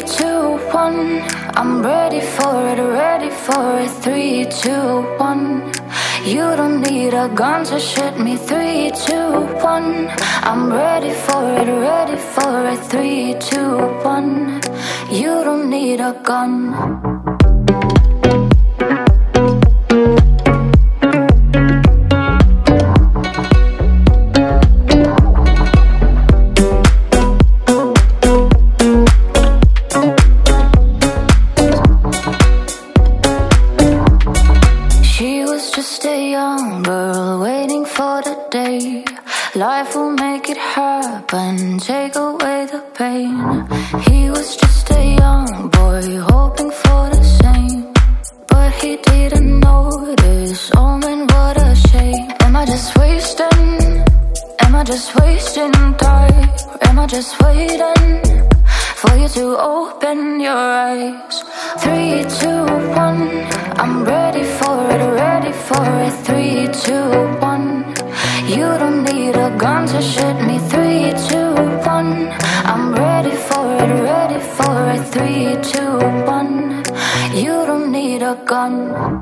two, one. I'm ready for it, ready for it. 3, 2, 1. You don't need a gun to shoot me. 3, 2, 1. I'm ready for it, ready for it. 3, 2, 1. You don't need a gun. Life will make it happen, take away the pain. He was just a young boy, hoping for the same, but he didn't notice. Oh man, what a shame. Am I just wasting? Am I just wasting time? Am I just waiting for you to open your eyes? 3, 2, 1. I'm ready for it, ready for it. 3, 2, 1. You don't need a gun to shoot me. 3, 2, 1. I'm ready for it, ready for it. 3, 2, 1. You don't need a gun.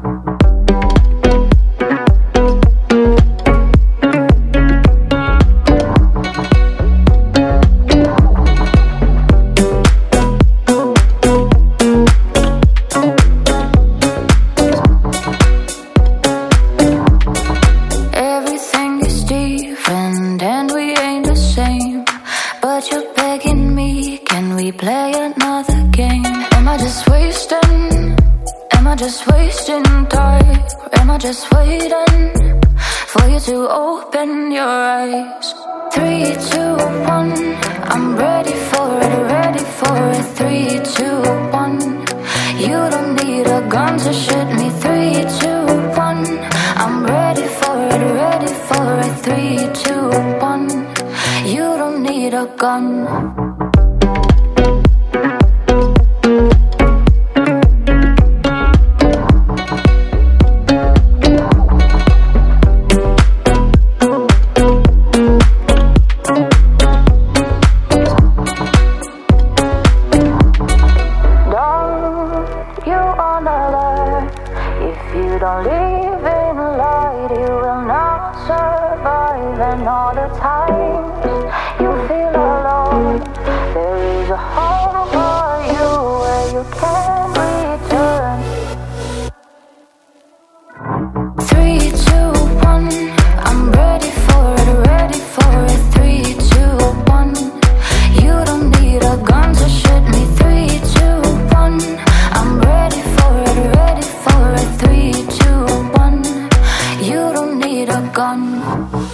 Just wasting time? Am I just waiting for you to open your eyes? 3, 2, 1. I'm ready for it, ready for it. 3, 2, 1. You don't need a gun to shoot me. 3, 2, 1. I'm ready for it, ready for it. 3, 2, 1. You don't need a gun. And all the times you feel alone, there is a home for you where you can return. 3, 2, 1. I'm ready for it, ready for it. 3, 2, 1. You don't need a gun to shoot me. 3, 2, 1. I'm ready for it, ready for it. 3, 2, 1. You don't need a gun.